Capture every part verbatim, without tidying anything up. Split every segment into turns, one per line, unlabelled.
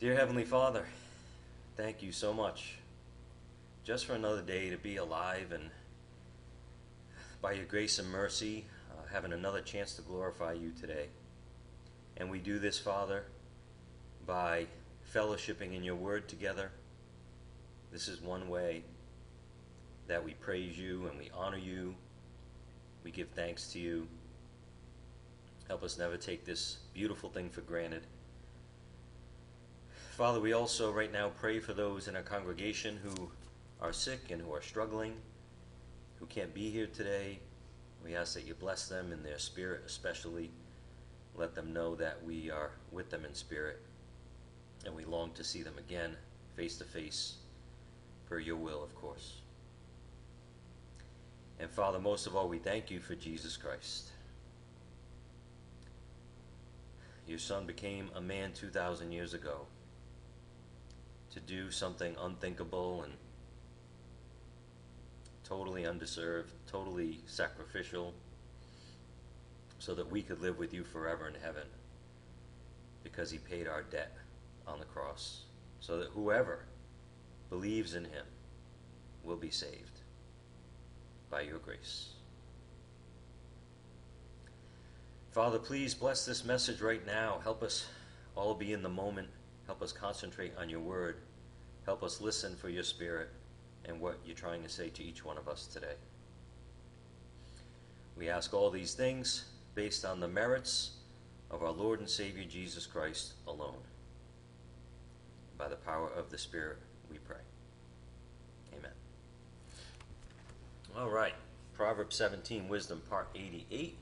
Dear Heavenly Father, thank you so much just for another day to be alive and by your grace and mercy, uh, having another chance to glorify you today. And we do this, Father, by fellowshipping in your word together. This is one way that we praise you and we honor you. We give thanks to you. Help us never take this beautiful thing for granted. Father, we also right now pray for those in our congregation who are sick and who are struggling, who can't be here today. We ask that you bless them in their spirit especially. Let them know that we are with them in spirit, and we long to see them again, face to face, per your will, of course. And Father, most of all, we thank you for Jesus Christ. Your Son became a man two thousand years ago to do something unthinkable and totally undeserved, totally sacrificial, so that we could live with you forever in heaven, because he paid our debt on the cross, so that whoever believes in him will be saved by your grace. Father, please bless this message right now. Help us all be in the moment. Help us concentrate on your word. Help us listen for your spirit and what you're trying to say to each one of us today. We ask all these things based on the merits of our Lord and Savior Jesus Christ alone. By the power of the Spirit, we pray. Amen. All right. Proverbs seventeen, Wisdom, Part eighty-eight.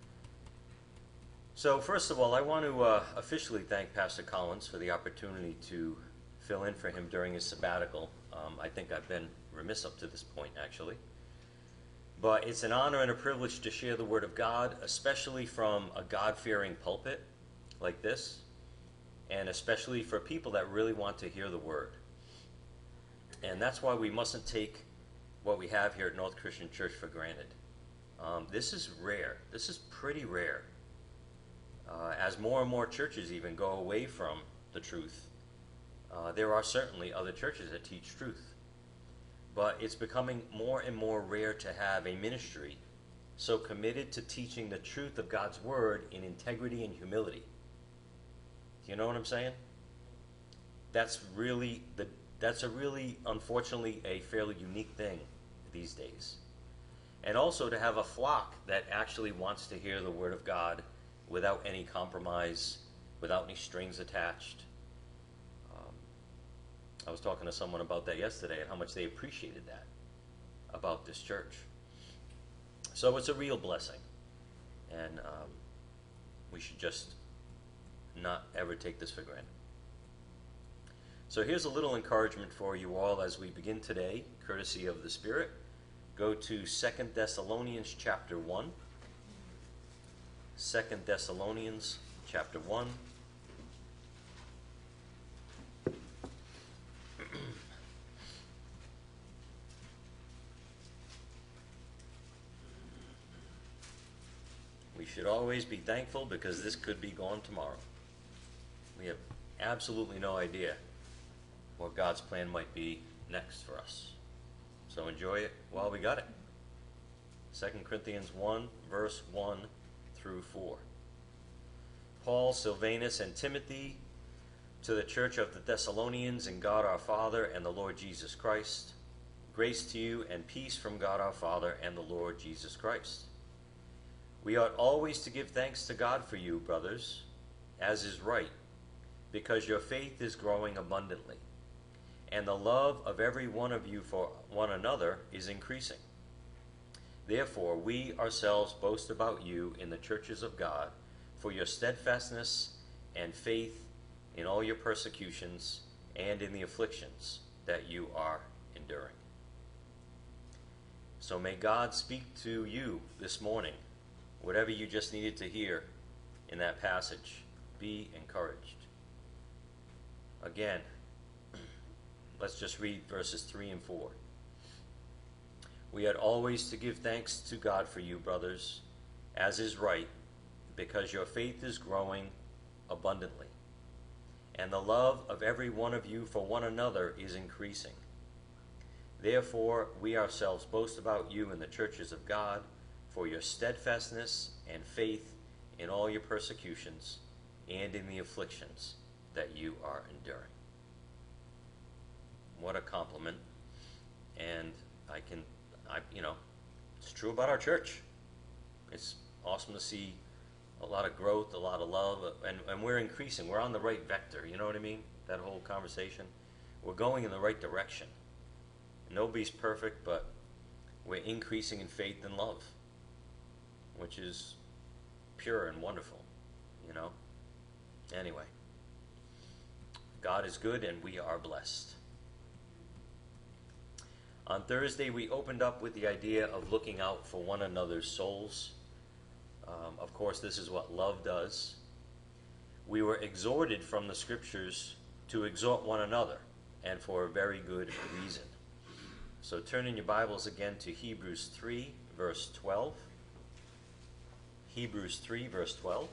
So first of all, I want to uh, officially thank Pastor Collins for the opportunity to fill in for him during his sabbatical. Um, I think I've been remiss up to this point, actually. But it's an honor and a privilege to share the Word of God, especially from a God-fearing pulpit like this, and especially for people that really want to hear the Word. And that's why we mustn't take what we have here at North Christian Church for granted. Um, this is rare. This is pretty rare. Uh, as more and more churches even go away from the truth, uh, there are certainly other churches that teach truth. But it's becoming more and more rare to have a ministry so committed to teaching the truth of God's Word in integrity and humility. Do you know what I'm saying? That's really, the, that's a really, unfortunately, a fairly unique thing these days. And also to have a flock that actually wants to hear the Word of God without any compromise, without any strings attached. Um, I was talking to someone about that yesterday and how much they appreciated that about this church. So it's a real blessing. And um, we should just not ever take this for granted. So here's a little encouragement for you all as we begin today, courtesy of the Spirit. Go to Second Thessalonians chapter one. Second Thessalonians chapter one. We should always be thankful because this could be gone tomorrow. We have absolutely no idea what God's plan might be next for us. So enjoy it while we got it. Second Corinthians one, verse one through four. Paul, Silvanus, and Timothy, to the church of the Thessalonians in God our Father and the Lord Jesus Christ, grace to you and peace from God our Father and the Lord Jesus Christ. We ought always to give thanks to God for you, brothers, as is right, because your faith is growing abundantly, and the love of every one of you for one another is increasing. Therefore, we ourselves boast about you in the churches of God for your steadfastness and faith in all your persecutions and in the afflictions that you are enduring. So may God speak to you this morning, whatever you just needed to hear in that passage. Be encouraged. Again, let's just read verses three and four. We ought always to give thanks to God for you, brothers, as is right, because your faith is growing abundantly, and the love of every one of you for one another is increasing. Therefore, we ourselves boast about you in the churches of God for your steadfastness and faith in all your persecutions and in the afflictions that you are enduring. What a compliment. And I can, I, you know, it's true about our church. It's awesome to see a lot of growth, a lot of love, and, and we're increasing. We're on the right vector, you know what I mean? That whole conversation. We're going in the right direction. Nobody's perfect, but we're increasing in faith and love, which is pure and wonderful, you know? Anyway, God is good and we are blessed. On Thursday, we opened up with the idea of looking out for one another's souls. Um, of course, this is what love does. We were exhorted from the scriptures to exhort one another, and for a very good reason. So turn in your Bibles again to Hebrews three, verse twelve. Hebrews three, verse twelve.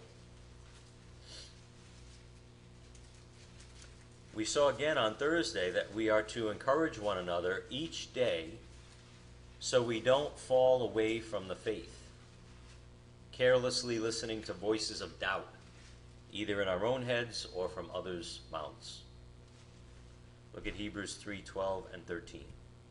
We saw again on Thursday that we are to encourage one another each day so we don't fall away from the faith, carelessly listening to voices of doubt, either in our own heads or from others' mouths. Look at Hebrews three, twelve and thirteen.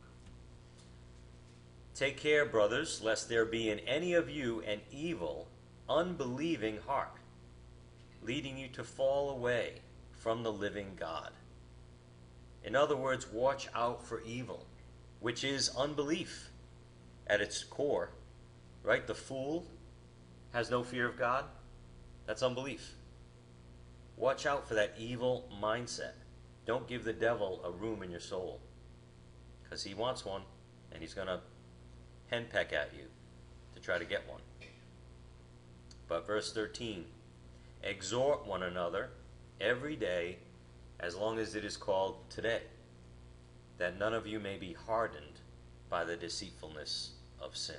Take care, brothers, lest there be in any of you an evil, unbelieving heart, leading you to fall away from the living God. In other words, watch out for evil, which is unbelief at its core, right? The fool has no fear of God. That's unbelief. Watch out for that evil mindset. Don't give the devil a room in your soul, because he wants one, and he's going to henpeck at you to try to get one. But verse thirteen, exhort one another every day as long as it is called today, that none of you may be hardened by the deceitfulness of sin.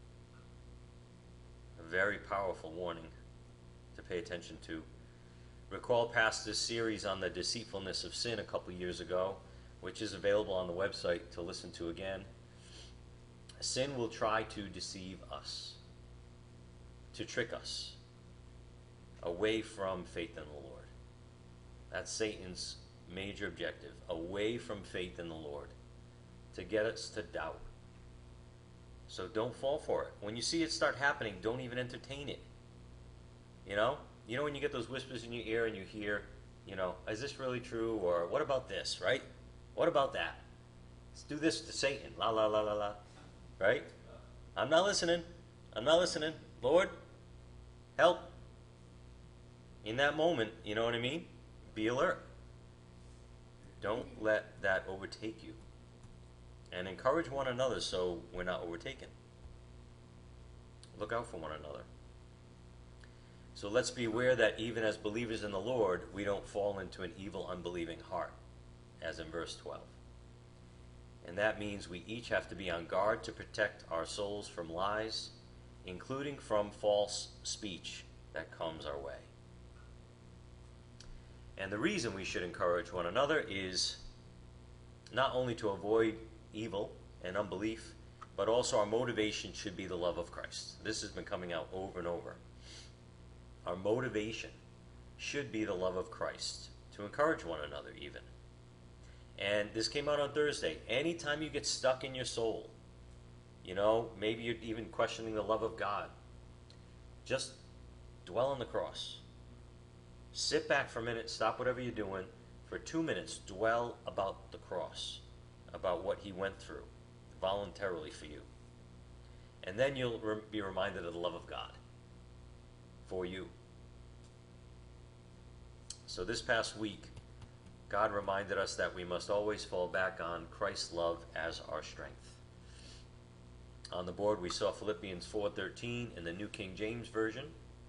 A very powerful warning to pay attention to. Recall past this series on the deceitfulness of sin a couple years ago, which is available on the website to listen to again. Sin will try to deceive us, to trick us away from faith in the Lord. That's Satan's major objective, away from faith in the Lord, to get us to doubt. So don't fall for it. When you see it start happening, don't even entertain it. You know? You know when you get those whispers in your ear and you hear, you know, is this really true? Or what about this, right? What about that? Let's do this to Satan. La, la, la, la, la. Right? I'm not listening. I'm not listening. Lord, help. In that moment, you know what I mean? Be alert. Don't let that overtake you. And encourage one another so we're not overtaken. Look out for one another. So let's be aware that even as believers in the Lord, we don't fall into an evil, unbelieving heart, as in verse twelve. And that means we each have to be on guard to protect our souls from lies, including from false speech that comes our way. And the reason we should encourage one another is not only to avoid evil and unbelief, but also our motivation should be the love of Christ. This has been coming out over and over. Our motivation should be the love of Christ, to encourage one another even. And this came out on Thursday. Anytime you get stuck in your soul, you know, maybe you're even questioning the love of God, just dwell on the cross. Sit back for a minute, stop whatever you're doing. For two minutes, dwell about the cross, about what he went through voluntarily for you. And then you'll re- be reminded of the love of God for you. So this past week, God reminded us that we must always fall back on Christ's love as our strength. On the board, we saw Philippians four thirteen in the New King James Version.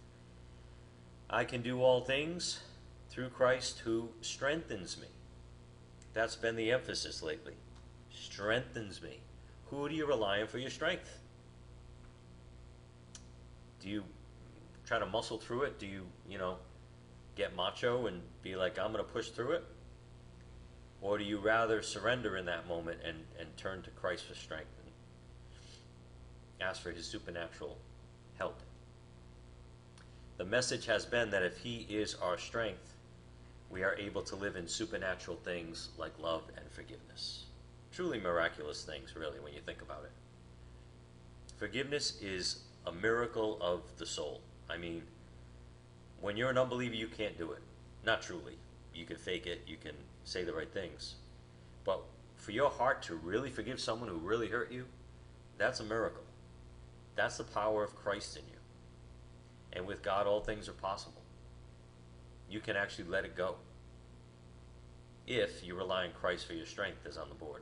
I can do all things through Christ who strengthens me. That's been the emphasis lately. Strengthens me. Who do you rely on for your strength? Do you try to muscle through it? Do you, you know, get macho and be like, I'm going to push through it? Or do you rather surrender in that moment and, and turn to Christ for strength and ask for his supernatural help? The message has been that if he is our strength, we are able to live in supernatural things like love and forgiveness. Truly miraculous things, really, when you think about it. Forgiveness is a miracle of the soul. I mean, when you're an unbeliever, you can't do it. Not truly. You can fake it, you can say the right things. But for your heart to really forgive someone who really hurt you, that's a miracle. That's the power of Christ in you. And with God, all things are possible. You can actually let it go if you rely on Christ for your strength, as on the board.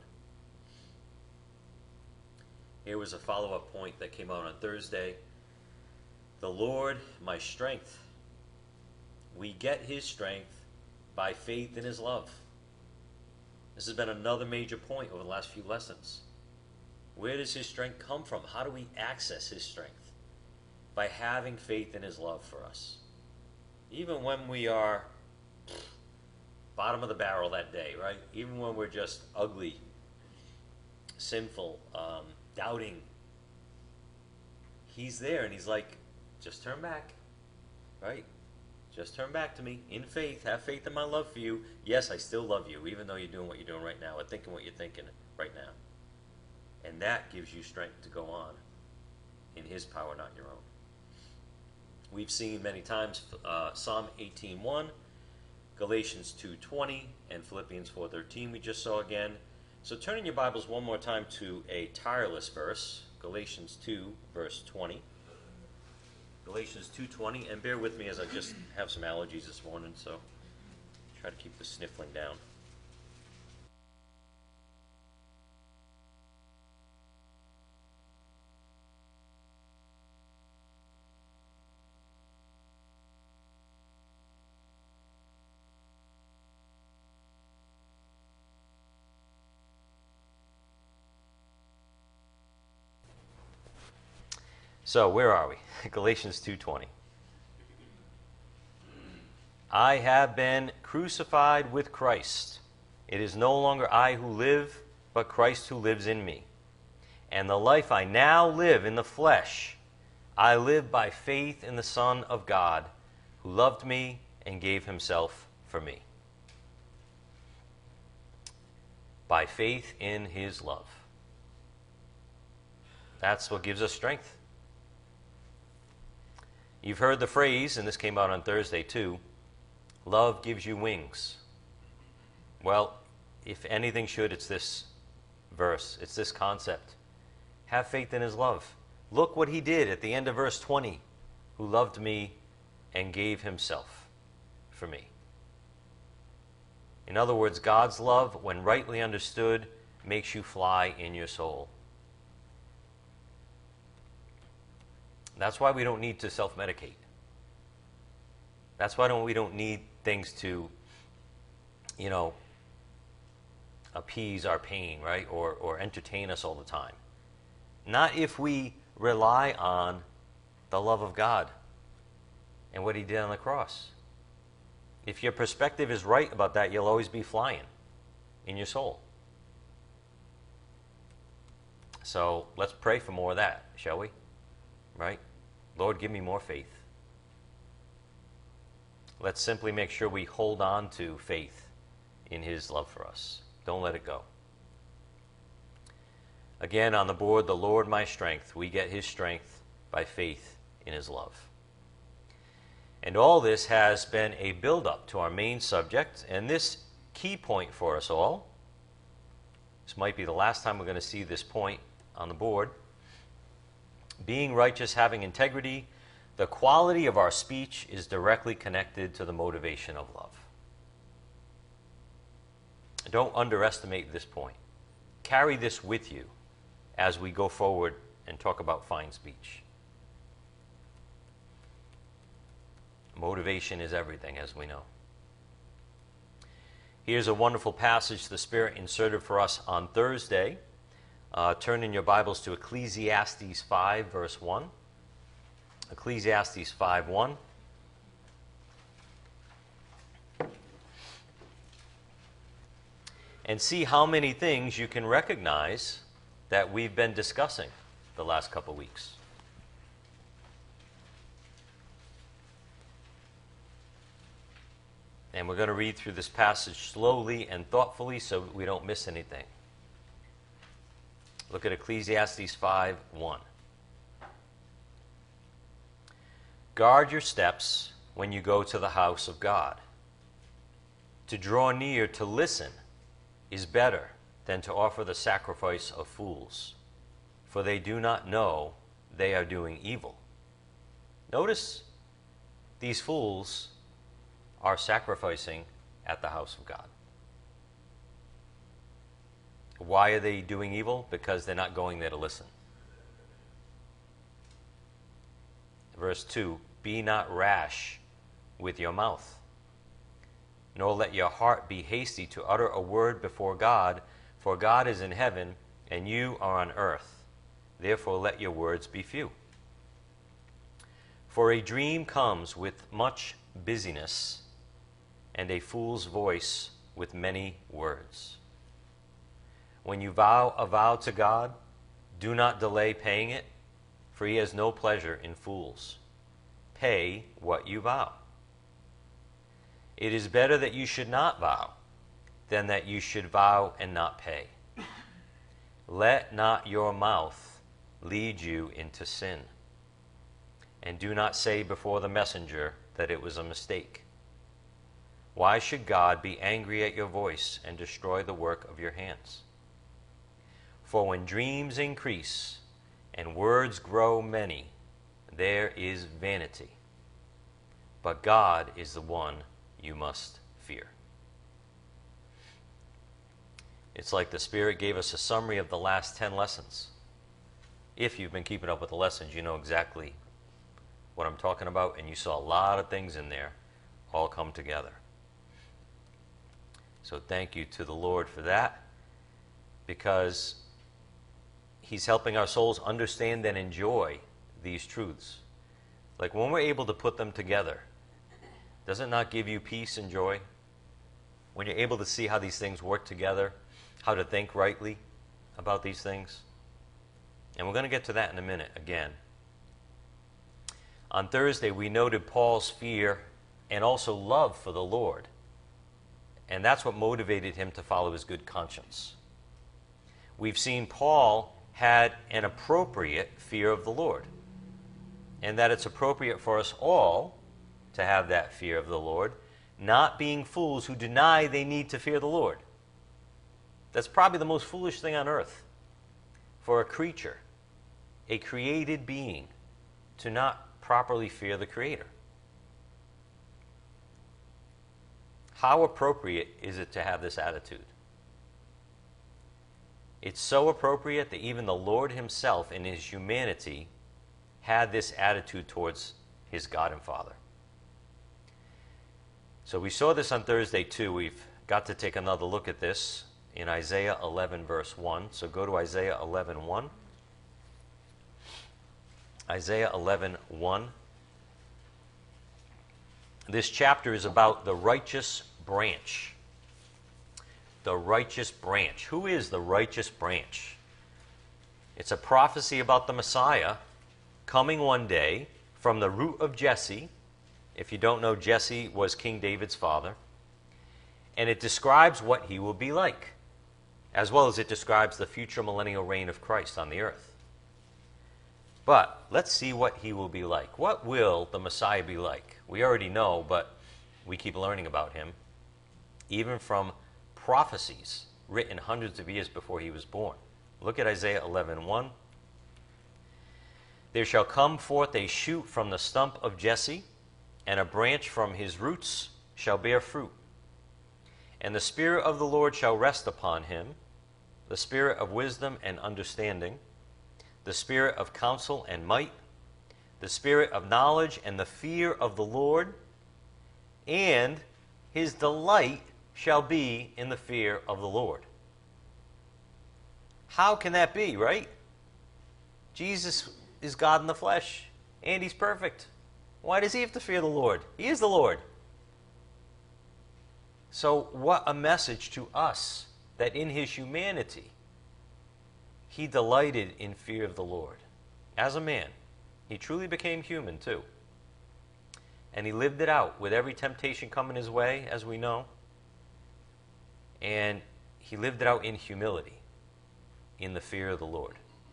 Here was a follow-up point that came out on Thursday. The Lord, my strength. We get his strength by faith in his love. This has been another major point over the last few lessons. Where does his strength come from? How do we access his strength? By having faith in his love for us. Even when we are bottom of the barrel that day, right? Even when we're just ugly, sinful, um, doubting, he's there and he's like, just turn back, right? Just turn back to me in faith. Have faith in my love for you. Yes, I still love you, even though you're doing what you're doing right now or thinking what you're thinking right now. And that gives you strength to go on in his power, not your own. We've seen many times uh, Psalm eighteen one, Galatians two twenty, and Philippians four thirteen we just saw again. So turn in your Bibles one more time to a tireless verse, Galatians two, verse twenty. Galatians two twenty, and bear with me as I just have some allergies this morning, so try to keep the sniffling down. So, where are we? Galatians two twenty. I have been crucified with Christ. It is no longer I who live, but Christ who lives in me. And the life I now live in the flesh, I live by faith in the Son of God, who loved me and gave himself for me. By faith in his love. That's what gives us strength. You've heard the phrase, and this came out on Thursday too, love gives you wings. Well, if anything should, it's this verse, it's this concept. Have faith in his love. Look what he did at the end of verse twenty, who loved me and gave himself for me. In other words, God's love, when rightly understood, makes you fly in your soul. That's why we don't need to self-medicate. That's why don't, we don't need things to, you know, appease our pain, right? Or, or entertain us all the time. Not if we rely on the love of God and what he did on the cross. If your perspective is right about that, you'll always be flying in your soul. So let's pray for more of that, shall we? Right? Lord, give me more faith. Let's simply make sure we hold on to faith in his love for us. Don't let it go. Again, on the board, the Lord my strength. We get his strength by faith in his love. And all this has been a build-up to our main subject, and this key point for us all. This might be the last time we're going to see this point on the board. Being righteous, having integrity, the quality of our speech is directly connected to the motivation of love. Don't underestimate this point. Carry this with you as we go forward and talk about fine speech. Motivation is everything, as we know. Here's a wonderful passage the Spirit inserted for us on Thursday. Uh, turn in your Bibles to Ecclesiastes five, verse one. Ecclesiastes five one. and see how many things you can recognize that we've been discussing the last couple weeks. And we're going to read through this passage slowly and thoughtfully so we don't miss anything. Look at Ecclesiastes five one. Guard your steps when you go to the house of God. To draw near to listen is better than to offer the sacrifice of fools, for they do not know they are doing evil. Notice these fools are sacrificing at the house of God. Why are they doing evil? Because they're not going there to listen. Verse two, be not rash with your mouth, nor let your heart be hasty to utter a word before God, for God is in heaven, and you are on earth. Therefore let your words be few. For a dream comes with much busyness, and a fool's voice with many words. When you vow a vow to God, do not delay paying it, for he has no pleasure in fools. Pay what you vow. It is better that you should not vow than that you should vow and not pay. Let not your mouth lead you into sin, and do not say before the messenger that it was a mistake. Why should God be angry at your voice and destroy the work of your hands? For when dreams increase and words grow many, there is vanity. But God is the one you must fear. It's like the Spirit gave us a summary of the last ten lessons. If you've been keeping up with the lessons, you know exactly what I'm talking about, and you saw a lot of things in there all come together. So thank you to the Lord for that, because he's helping our souls understand and enjoy these truths. Like when we're able to put them together, does it not give you peace and joy? When you're able to see how these things work together, how to think rightly about these things. And we're going to get to that in a minute again. On Thursday, we noted Paul's fear and also love for the Lord. And that's what motivated him to follow his good conscience. We've seen Paul had an appropriate fear of the Lord, and that it's appropriate for us all to have that fear of the Lord, not being fools who deny they need to fear the Lord. That's probably the most foolish thing on earth for a creature, a created being, to not properly fear the Creator. How appropriate is it to have this attitude? It's so appropriate that even the Lord himself in his humanity had this attitude towards his God and Father. So we saw this on Thursday too. We've got to take another look at this in Isaiah eleven verse one. So go to Isaiah eleven one. Isaiah eleven one. This chapter is about the righteous branch. The righteous branch. Who is the righteous branch? It's a prophecy about the Messiah coming one day from the root of Jesse. If you don't know, Jesse was King David's father. And it describes what he will be like, as well as it describes the future millennial reign of Christ on the earth. But let's see what he will be like. What will the Messiah be like? We already know, but we keep learning about him, even from prophecies written hundreds of years before he was born. Look at Isaiah eleven one. There shall come forth a shoot from the stump of Jesse, and a branch from his roots shall bear fruit. And the Spirit of the Lord shall rest upon him, the Spirit of wisdom and understanding, the Spirit of counsel and might, the Spirit of knowledge and the fear of the Lord, and his delight shall be in the fear of the Lord. How can that be, right? Jesus is God in the flesh, and he's perfect. Why does he have to fear the Lord? He is the Lord. So what a message to us that in his humanity, he delighted in fear of the Lord. As a man, he truly became human too. And he lived it out with every temptation coming his way, as we know. And he lived it out in humility, in the fear of the Lord.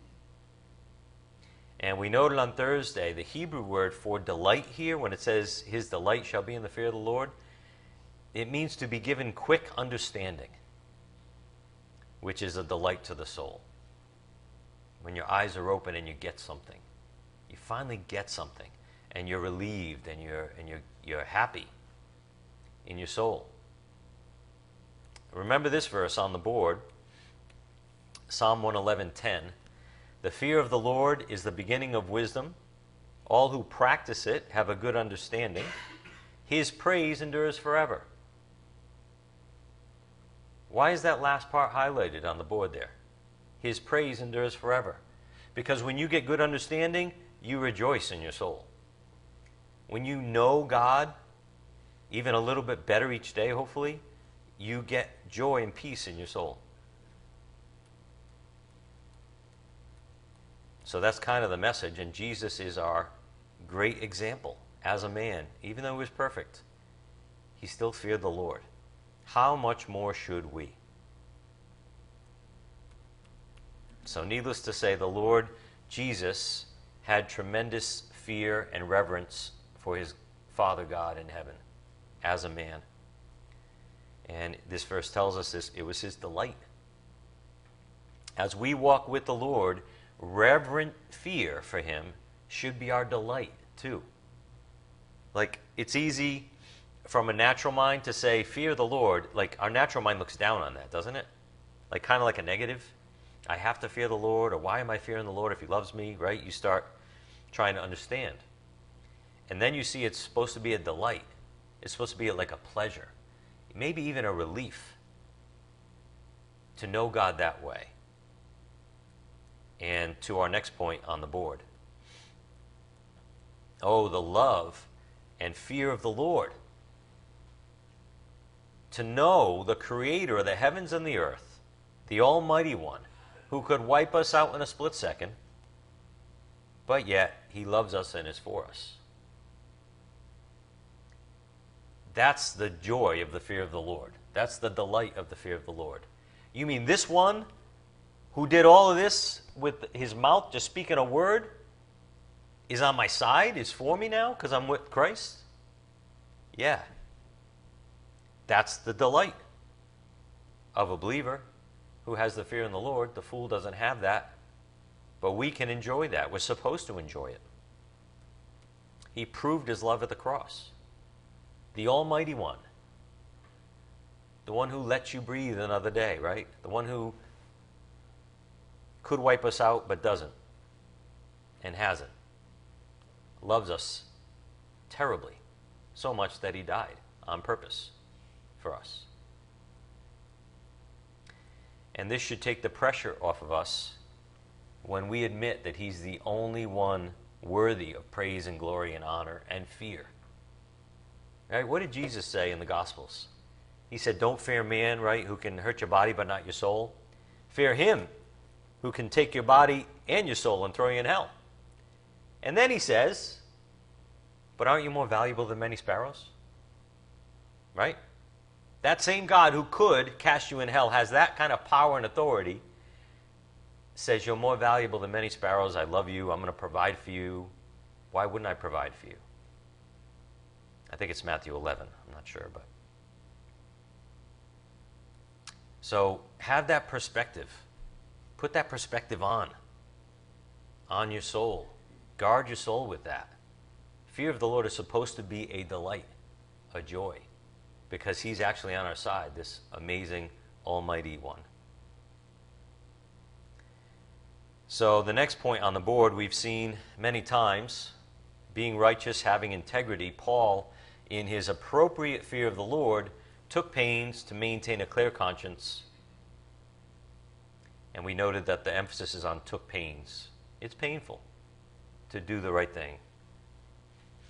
And we noted on Thursday, the Hebrew word for delight here, when it says, his delight shall be in the fear of the Lord, it means to be given quick understanding, which is a delight to the soul. When your eyes are open and you get something, you finally get something, and you're relieved and you're and you're you're happy in your soul. Remember this verse on the board, Psalm one eleven ten. The fear of the Lord is the beginning of wisdom. All who practice it have a good understanding. His praise endures forever. Why is that last part highlighted on the board there? His praise endures forever. Because when you get good understanding, you rejoice in your soul. When you know God, even a little bit better each day, hopefully, you get joy and peace in your soul. So that's kind of the message, and Jesus is our great example as a man. Even though he was perfect, he still feared the Lord. How much more should we? So needless to say, the Lord Jesus had tremendous fear and reverence for his Father God in heaven as a man. And this verse tells us this, it was his delight. As we walk with the Lord, reverent fear for him should be our delight too. Like, it's easy from a natural mind to say fear the Lord. Like, our natural mind looks down on that, doesn't it? Like, kind of like a negative. I have to fear the Lord, or why am I fearing the Lord if he loves me, right? You start trying to understand. And then you see it's supposed to be a delight. It's supposed to be like a pleasure. Maybe even a relief to know God that way. And to our next point on the board. Oh, the love and fear of the Lord. To know the Creator of the heavens and the earth, the Almighty One, who could wipe us out in a split second, but yet he loves us and is for us. That's the joy of the fear of the Lord. That's the delight of the fear of the Lord. You mean this one who did all of this with his mouth, just speaking a word, is on my side, is for me now because I'm with Christ? Yeah. That's the delight of a believer who has the fear in the Lord. The fool doesn't have that, but we can enjoy that. We're supposed to enjoy it. He proved his love at the cross. The Almighty One. The one who lets you breathe another day, right? The one who could wipe us out but doesn't and hasn't. Loves us terribly, so much that he died on purpose for us. And this should take the pressure off of us when we admit that he's the only one worthy of praise and glory and honor and fear. Right? What did Jesus say in the Gospels? He said, don't fear man, right, who can hurt your body but not your soul. Fear him who can take your body and your soul and throw you in hell. And then he says, but aren't you more valuable than many sparrows? Right? That same God who could cast you in hell, has that kind of power and authority, says you're more valuable than many sparrows. I love you. I'm going to provide for you. Why wouldn't I provide for you? I think it's Matthew eleven. I'm not sure, but. So have that perspective. Put that perspective on. On your soul. Guard your soul with that. Fear of the Lord is supposed to be a delight, a joy, because he's actually on our side, this amazing Almighty One. So the next point on the board we've seen many times, being righteous, having integrity. Paul, in his appropriate fear of the Lord, took pains to maintain a clear conscience. And we noted that the emphasis is on took pains. It's painful to do the right thing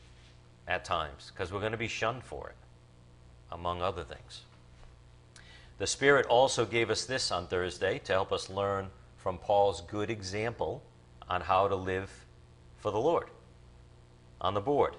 at times, because we're going to be shunned for it, among other things. The Spirit also gave us this on Thursday to help us learn from Paul's good example on how to live for the Lord. On the board.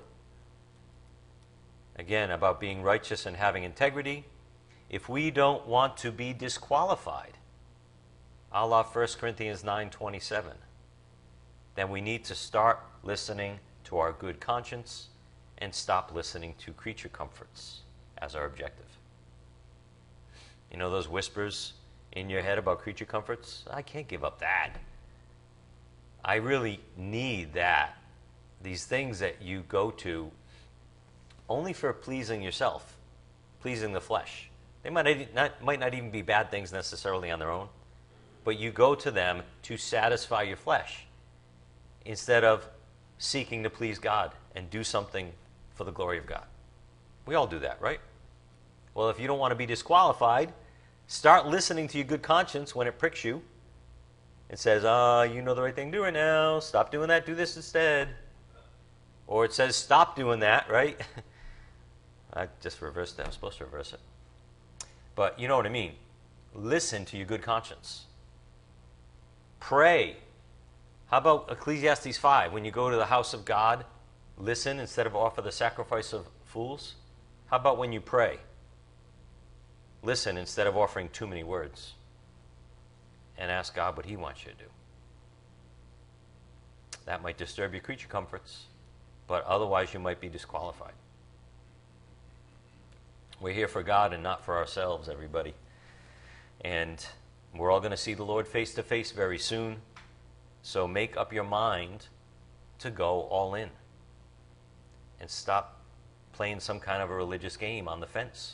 Again, about being righteous and having integrity. If we don't want to be disqualified, a la First Corinthians nine twenty-seven, then we need to start listening to our good conscience and stop listening to creature comforts as our objective. You know those whispers in your head about creature comforts? I can't give up that. I really need that. These things that you go to only for pleasing yourself, pleasing the flesh. They might not, might not even be bad things necessarily on their own, but you go to them to satisfy your flesh instead of seeking to please God and do something for the glory of God. We all do that, right? Well, if you don't want to be disqualified, start listening to your good conscience when it pricks you. It says, ah, uh, you know the right thing to do right now. Stop doing that. Do this instead. Or it says, stop doing that, right? I just reversed that. I'm supposed to reverse it. But you know what I mean. Listen to your good conscience. Pray. How about Ecclesiastes five? When you go to the house of God, listen instead of offer the sacrifice of fools. How about when you pray? Listen instead of offering too many words. And ask God what He wants you to do. That might disturb your creature comforts, but otherwise you might be disqualified. We're here for God and not for ourselves, everybody. And we're all going to see the Lord face to face very soon. So make up your mind to go all in. And stop playing some kind of a religious game on the fence.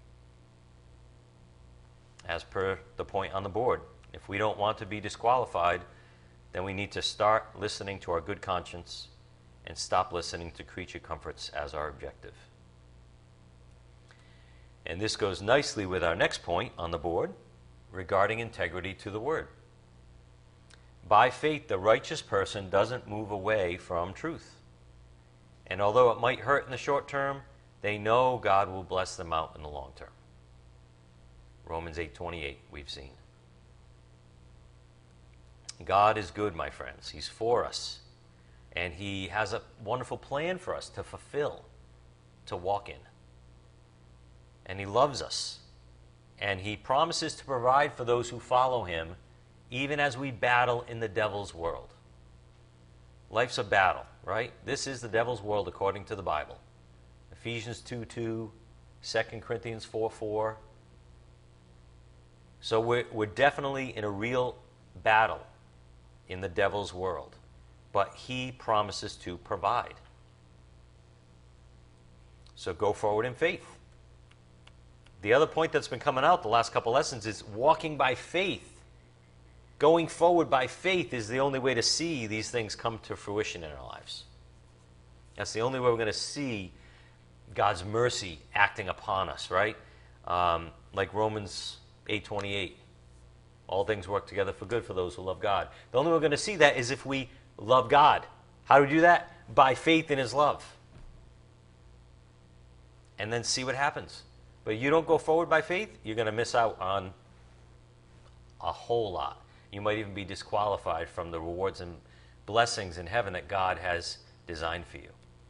As per the point on the board, if we don't want to be disqualified, then we need to start listening to our good conscience and stop listening to creature comforts as our objective. And this goes nicely with our next point on the board regarding integrity to the Word. By faith, the righteous person doesn't move away from truth. And although it might hurt in the short term, they know God will bless them out in the long term. Romans eight twenty-eight, we've seen. God is good, my friends. He's for us. And He has a wonderful plan for us to fulfill, to walk in. And He loves us. And He promises to provide for those who follow Him, even as we battle in the devil's world. Life's a battle, right? This is the devil's world according to the Bible. Ephesians two two, Second Corinthians four four. So we're, we're definitely in a real battle in the devil's world. But He promises to provide. So go forward in faith. The other point that's been coming out the last couple lessons is walking by faith. Going forward by faith is the only way to see these things come to fruition in our lives. That's the only way we're going to see God's mercy acting upon us, right? Um, like Romans eight twenty-eight. All things work together for good for those who love God. The only way we're going to see that is if we love God. How do we do that? By faith in His love. And then see what happens. But you don't go forward by faith, you're going to miss out on a whole lot. You might even be disqualified from the rewards and blessings in heaven that God has designed for you.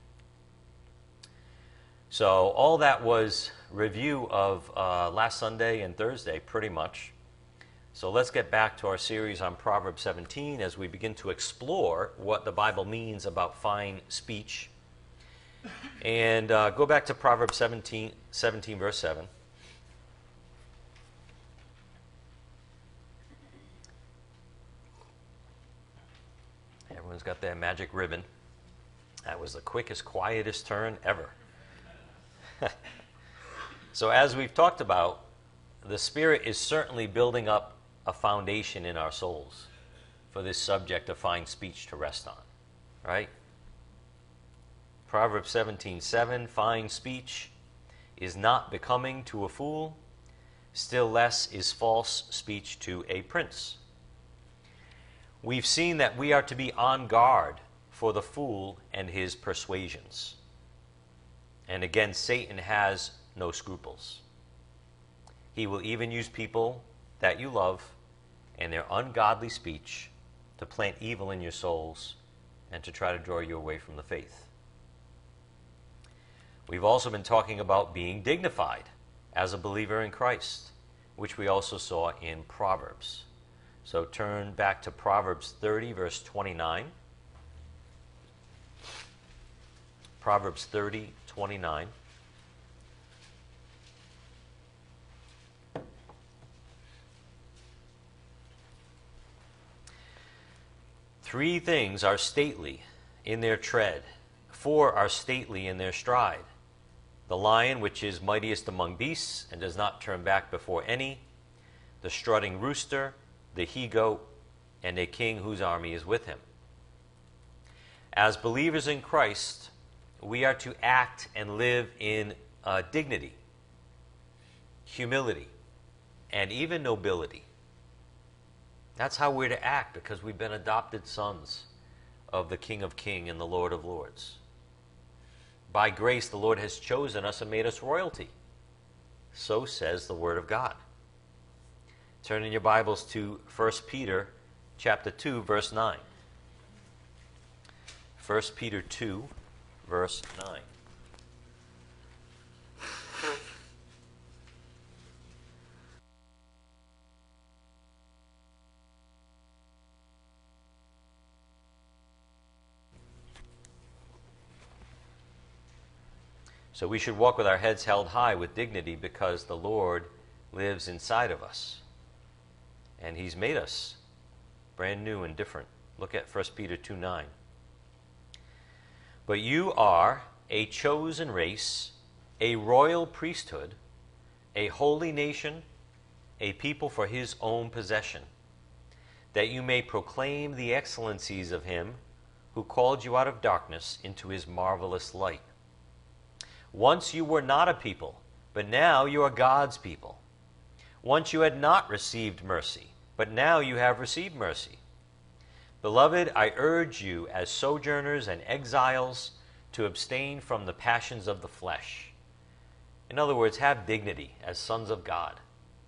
So all that was review of uh, last Sunday and Thursday, pretty much. So let's get back to our series on Proverbs seventeen as we begin to explore what the Bible means about fine speech. And uh, go back to Proverbs seventeen, seventeen, verse seven. Everyone's got their magic ribbon. That was the quickest, quietest turn ever. So as we've talked about, the Spirit is certainly building up a foundation in our souls for this subject of fine speech to rest on, right? Proverbs seventeen seven, fine speech is not becoming to a fool, still less is false speech to a prince. We've seen that we are to be on guard for the fool and his persuasions. And again, Satan has no scruples. He will even use people that you love and their ungodly speech to plant evil in your souls and to try to draw you away from the faith. We've also been talking about being dignified as a believer in Christ, which we also saw in Proverbs. So turn back to Proverbs thirty, verse twenty-nine. Proverbs thirty, twenty-nine. Three things are stately in their tread, four are stately in their stride. The lion, which is mightiest among beasts, and does not turn back before any, the strutting rooster, the he-goat, and a king whose army is with him. As believers in Christ, we are to act and live in uh, dignity, humility, and even nobility. That's how we're to act, because we've been adopted sons of the King of Kings and the Lord of Lords. By grace, the Lord has chosen us and made us royalty. So says the Word of God. Turn in your Bibles to First Peter chapter two, verse nine. First Peter two, verse nine. So we should walk with our heads held high with dignity, because the Lord lives inside of us. And He's made us brand new and different. Look at First Peter two nine. But you are a chosen race, a royal priesthood, a holy nation, a people for His own possession, that you may proclaim the excellencies of Him who called you out of darkness into His marvelous light. Once you were not a people, but now you are God's people. Once you had not received mercy, but now you have received mercy. Beloved, I urge you as sojourners and exiles to abstain from the passions of the flesh. In other words, have dignity as sons of God.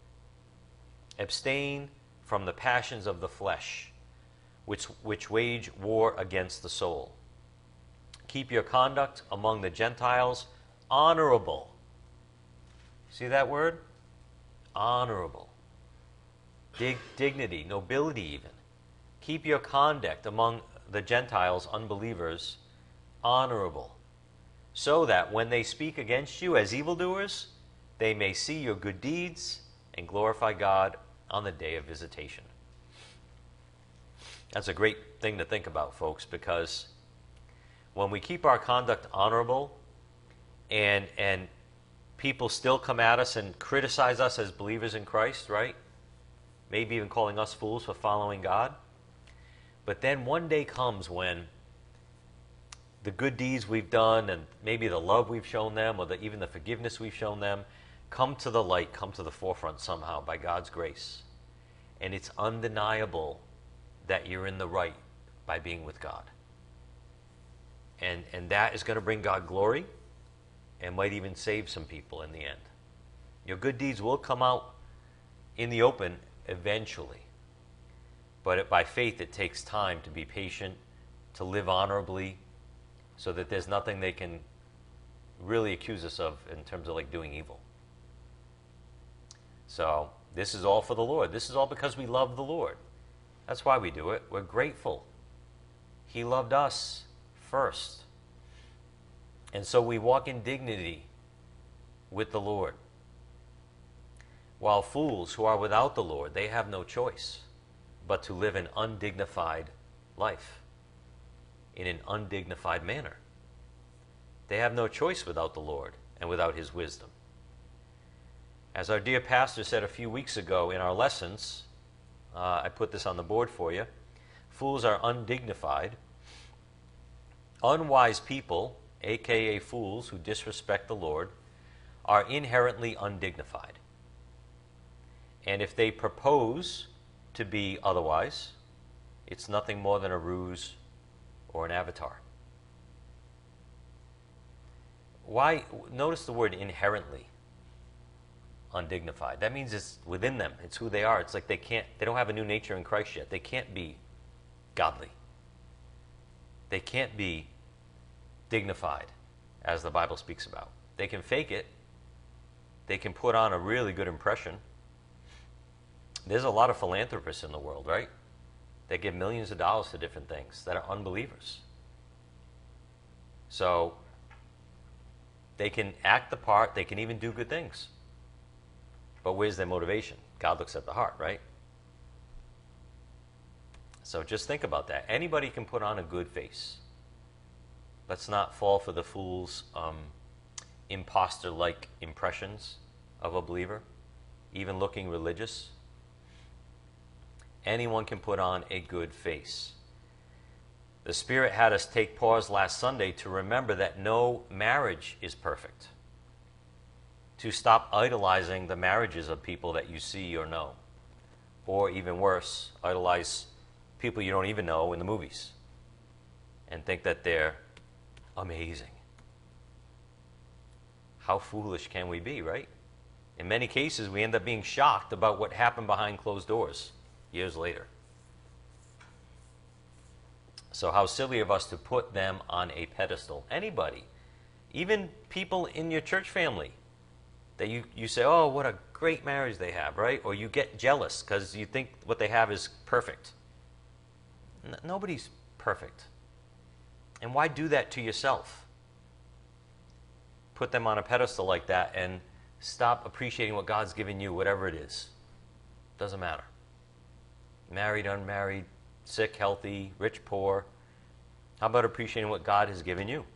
Abstain from the passions of the flesh, which, which wage war against the soul. Keep your conduct among the Gentiles honorable. See that word? Honorable. Dig, dignity, nobility even. Keep your conduct among the Gentiles, unbelievers, honorable, so that when they speak against you as evildoers, they may see your good deeds and glorify God on the day of visitation. That's a great thing to think about, folks, because when we keep our conduct honorable, and and people still come at us and criticize us as believers in Christ, right? Maybe even calling us fools for following God. But then one day comes when the good deeds we've done, and maybe the love we've shown them, or the, even the forgiveness we've shown them, come to the light, come to the forefront somehow by God's grace. And it's undeniable that you're in the right by being with God. And, and that is going to bring God glory, and might even save some people in the end. Your good deeds will come out in the open eventually. But it, by faith, it takes time to be patient, to live honorably, so that there's nothing they can really accuse us of in terms of like doing evil. So this is all for the Lord. This is all because we love the Lord. That's why we do it. We're grateful. He loved us first. And so we walk in dignity with the Lord. While fools who are without the Lord, they have no choice but to live an undignified life, in an undignified manner. They have no choice without the Lord and without His wisdom. As our dear pastor said a few weeks ago in our lessons, uh, I put this on the board for you, fools are undignified. Unwise people, aka fools who disrespect the Lord, are inherently undignified. And if they propose to be otherwise, it's nothing more than a ruse or an avatar. Why? Notice the word inherently. undignified. That means it's within them. It's who they are. It's like they can't, they don't have a new nature in Christ yet. They can't be godly. They can't be dignified, as the Bible speaks about. They can fake it. They can put on a really good impression. There's a lot of philanthropists in the world, right? They give millions of dollars to different things that are unbelievers. So they can act the part. They can even do good things. But where's their motivation? God looks at the heart, right? So just think about that. Anybody can put on a good face. Let's not fall for the fool's um, imposter-like impressions of a believer, even looking religious. Anyone can put on a good face. The Spirit had us take pause last Sunday to remember that no marriage is perfect. To stop idolizing the marriages of people that you see or know. Or even worse, idolize people you don't even know in the movies and think that they're amazing. How foolish can we be, right? In many cases, we end up being shocked about what happened behind closed doors years later. So how silly of us to put them on a pedestal. Anybody, even people in your church family, that you, you say, oh, what a great marriage they have, right? Or you get jealous because you think what they have is perfect. N- nobody's perfect. And why do that to yourself? Put them on a pedestal like that and stop appreciating what God's given you, whatever it is. Doesn't matter. Married, unmarried, sick, healthy, rich, poor. How about appreciating what God has given you?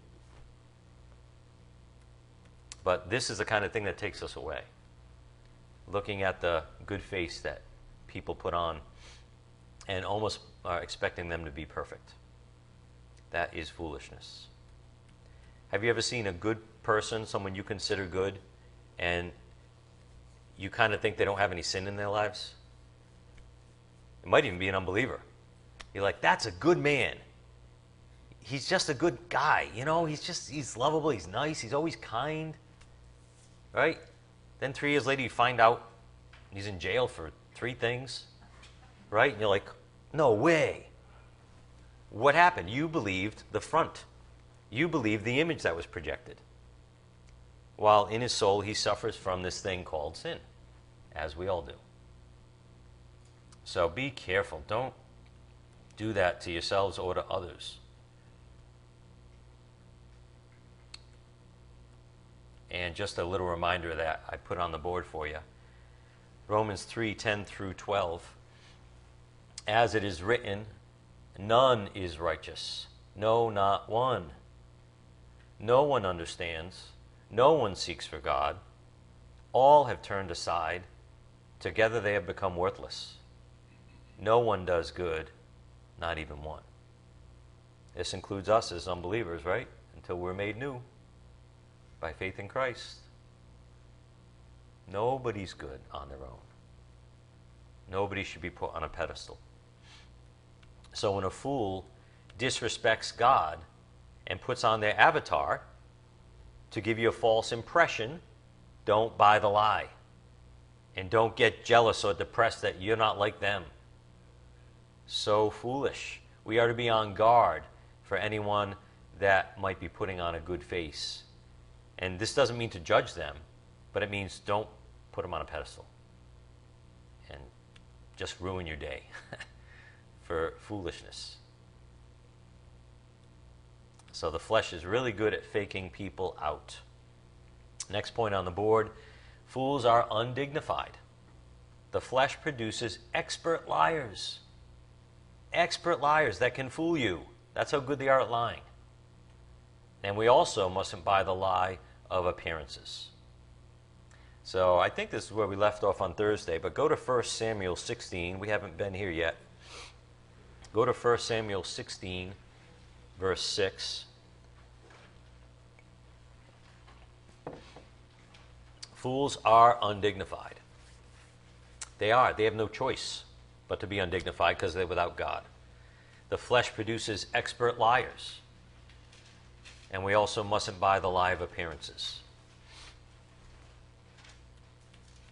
But this is the kind of thing that takes us away. Looking at the good face that people put on and almost are expecting them to be perfect. That is foolishness. Have you ever seen a good person, someone you consider good, and you kind of think they don't have any sin in their lives? It might even be an unbeliever. You're like, that's a good man. He's just a good guy, you know? He's just, he's lovable, he's nice, he's always kind. Right? Then three years later you find out he's in jail for three things. Right? And you're like, no way. What happened? You believed the front. You believed the image that was projected. While in his soul he suffers from this thing called sin, as we all do. So be careful. Don't do that to yourselves or to others. And just a little reminder that I put on the board for you. Romans three, ten through twelve. As it is written, none is righteous. No, not one. No one understands. No one seeks for God. All have turned aside. Together they have become worthless. No one does good, not even one. This includes us as unbelievers, right? Until we're made new by faith in Christ. Nobody's good on their own. Nobody should be put on a pedestal. So when a fool disrespects God and puts on their avatar to give you a false impression, don't buy the lie. And don't get jealous or depressed that you're not like them. So foolish. We are to be on guard for anyone that might be putting on a good face. And this doesn't mean to judge them, but it means don't put them on a pedestal and just ruin your day for foolishness. So the flesh is really good at faking people out. Next point on the board, fools are undignified. The flesh produces expert liars. Expert liars that can fool you. That's how good they are at lying. And we also mustn't buy the lie of appearances. So I think this is where we left off on Thursday, but go to First Samuel sixteen. We haven't been here yet. Go to First Samuel sixteen, verse six. Fools are undignified. They are. They have no choice but to be undignified because they're without God. The flesh produces expert liars. And we also mustn't buy the lie of appearances.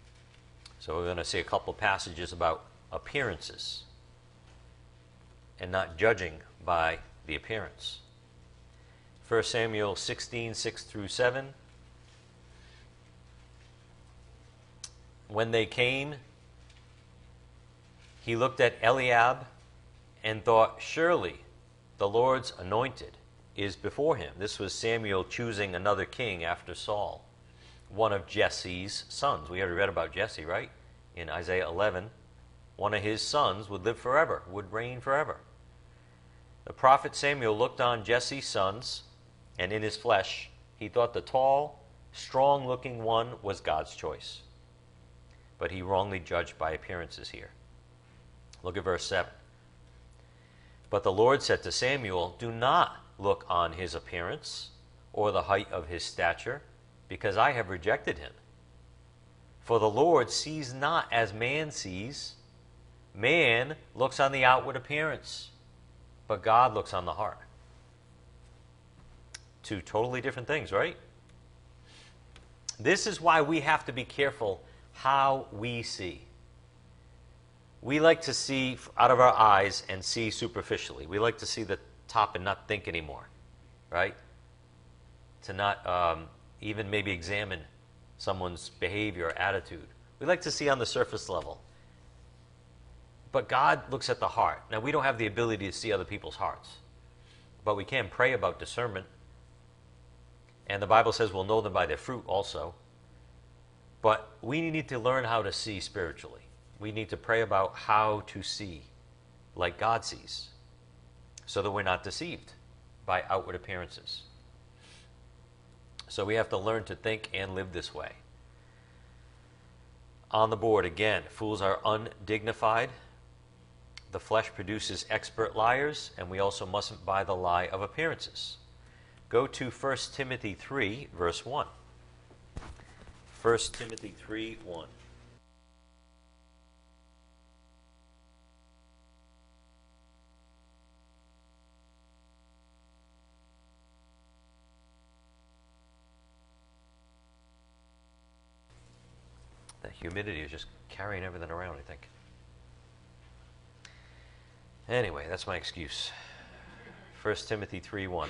So we're going to see a couple of passages about appearances and not judging by the appearance. First Samuel sixteen, six through seven. When they came, he looked at Eliab and thought, surely the Lord's anointed is before him. This was Samuel choosing another king after Saul, one of Jesse's sons. We already read about Jesse, right? In Isaiah eleven. One of his sons would live forever, would reign forever. The prophet Samuel looked on Jesse's sons, and in his flesh, he thought the tall, strong-looking one was God's choice. But he wrongly judged by appearances here. Look at verse seven. But the Lord said to Samuel, do not look on his appearance or the height of his stature, because I have rejected him. For the Lord sees not as man sees. Man looks on the outward appearance, but God looks on the heart. Two totally different things, right? This is why we have to be careful how we see. We like to see out of our eyes and see superficially. We like to see the top and not think anymore, right? To not um, even maybe examine someone's behavior or attitude. We like to see on the surface level. But God looks at the heart. Now, we don't have the ability to see other people's hearts, but we can pray about discernment. And the Bible says we'll know them by their fruit also. But we need to learn how to see spiritually. We need to pray about how to see like God sees, so that we're not deceived by outward appearances. So we have to learn to think and live this way. On the board again, fools are undignified. The flesh produces expert liars, and we also mustn't buy the lie of appearances. Go to First Timothy three, verse one. First Timothy three, one. The humidity is just carrying everything around, I think. Anyway, that's my excuse. First Timothy three, one.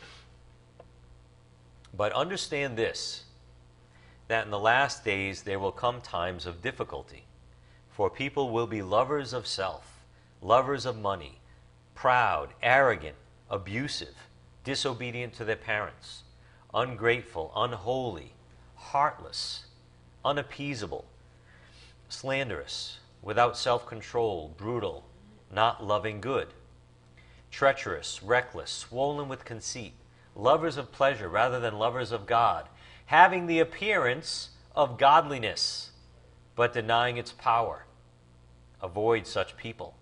But understand this, that in the last days there will come times of difficulty, for people will be lovers of self, lovers of money, proud, arrogant, abusive, disobedient to their parents, ungrateful, unholy, heartless, unappeasable, slanderous, without self-control, brutal, not loving good, treacherous, reckless, swollen with conceit, lovers of pleasure rather than lovers of God, having the appearance of godliness, but denying its power. Avoid such people.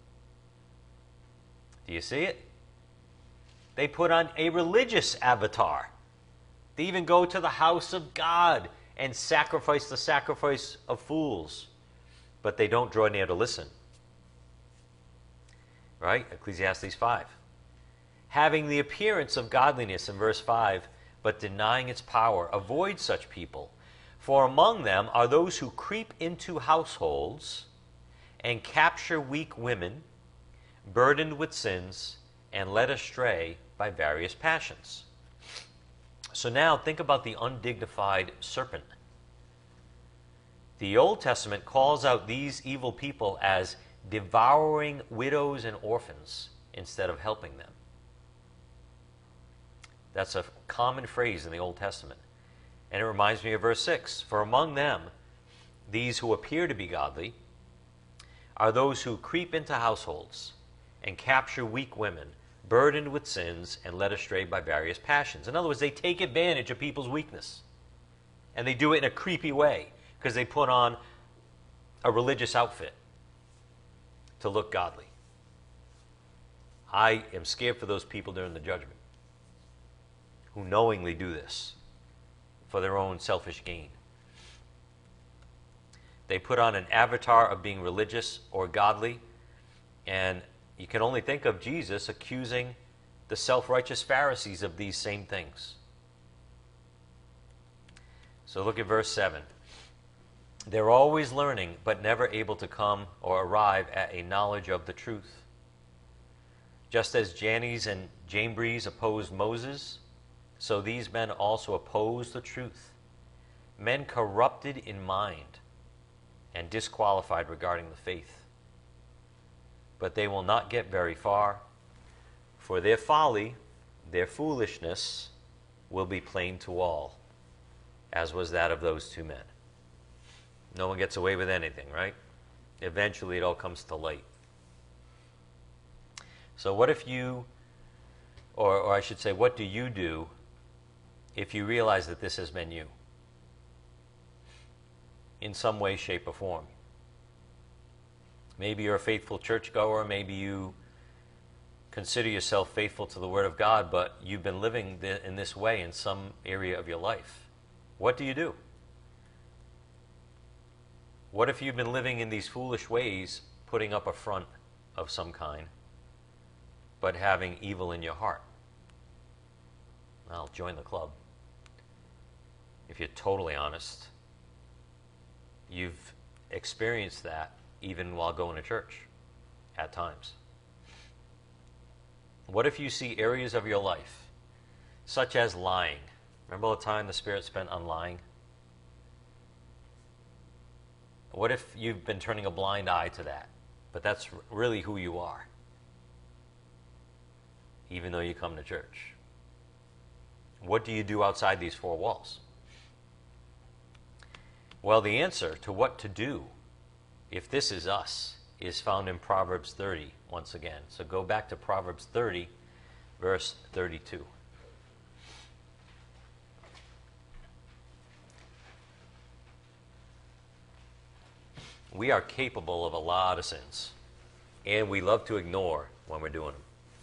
Do you see it? They put on a religious avatar. They even go to the house of God and sacrifice the sacrifice of fools, but they don't draw near to listen. Right? Ecclesiastes five. Having the appearance of godliness in verse five, but denying its power. Avoid such people. For among them are those who creep into households and capture weak women, burdened with sins, and led astray by various passions. So now think about the undignified serpent. The Old Testament calls out these evil people as devouring widows and orphans instead of helping them. That's a common phrase in the Old Testament. And it reminds me of verse six. For among them, these who appear to be godly, are those who creep into households and capture weak women, burdened with sins and led astray by various passions. In other words, they take advantage of people's weakness. And they do it in a creepy way because they put on a religious outfit to look godly. I am scared for those people during the judgment who knowingly do this for their own selfish gain. They put on an avatar of being religious or godly, and you can only think of Jesus accusing the self-righteous Pharisees of these same things. So look at verse seven. They're always learning, but never able to come or arrive at a knowledge of the truth. Just as Jannes and Jambres opposed Moses, so these men also oppose the truth. Men corrupted in mind and disqualified regarding the faith. But they will not get very far, for their folly, their foolishness, will be plain to all, as was that of those two men. No one gets away with anything, right? Eventually it all comes to light. So what if you, or, or I should say, what do you do if you realize that this has been you? In some way, shape, or form. Maybe you're a faithful churchgoer, maybe you consider yourself faithful to the Word of God, but you've been living th- in this way in some area of your life. What do you do? What if you've been living in these foolish ways, putting up a front of some kind, but having evil in your heart? Well, join the club. If you're totally honest, you've experienced that even while going to church at times. What if you see areas of your life, such as lying? Remember all the time the Spirit spent on lying? What if you've been turning a blind eye to that, but that's really who you are, even though you come to church? What do you do outside these four walls? Well, the answer to what to do, if this is us, is found in Proverbs thirty once again. So go back to Proverbs thirty, verse thirty-two. We are capable of a lot of sins, and we love to ignore when we're doing them.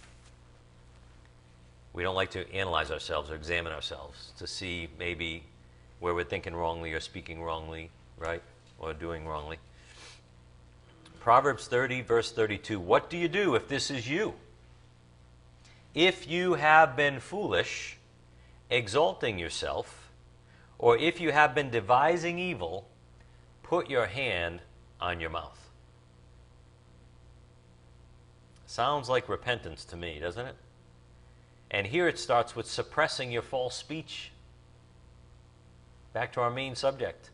We don't like to analyze ourselves or examine ourselves to see maybe where we're thinking wrongly or speaking wrongly, right, or doing wrongly. Proverbs thirty, verse thirty-two, what do you do if this is you? If you have been foolish, exalting yourself, or if you have been devising evil, put your hand on your mouth. Sounds like repentance to me, doesn't it? And here it starts with suppressing your false speech. Back to our main subject.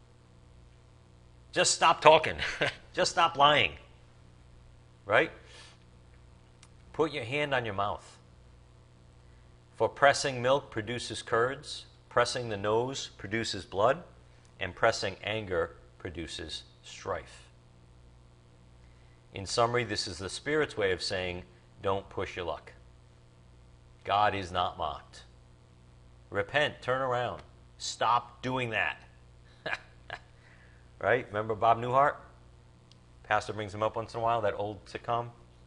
Just stop talking. Just stop lying. Right? Put your hand on your mouth. For pressing milk produces curds, pressing the nose produces blood, and pressing anger produces strife. In summary, this is the Spirit's way of saying, don't push your luck. God is not mocked. Repent, turn around. Stop doing that. Right? Remember Bob Newhart? Pastor brings him up once in a while, that old sitcom.